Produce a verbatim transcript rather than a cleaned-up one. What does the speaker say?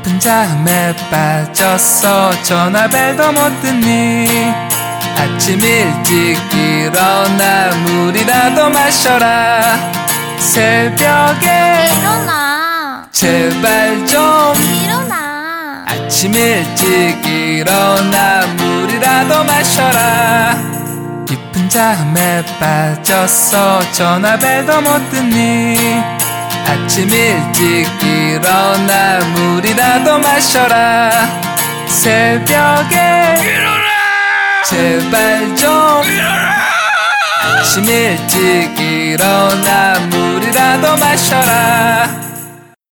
깊은 잠에 빠졌어. 전화벨도 못 듣니. 아침 일찍 일어나 물이라도 마셔라. 새벽에 일어나. 제발 좀 일어나. 아침 일찍 일어나 물이라도 마셔라. 깊은 잠에 빠졌어. 전화벨도 못 듣니. 아침 일찍 일어나 물이라도 마셔라. 새벽에 일어나. 제발 좀 일어나. 아침 일찍 일어나 물이라도 마셔라.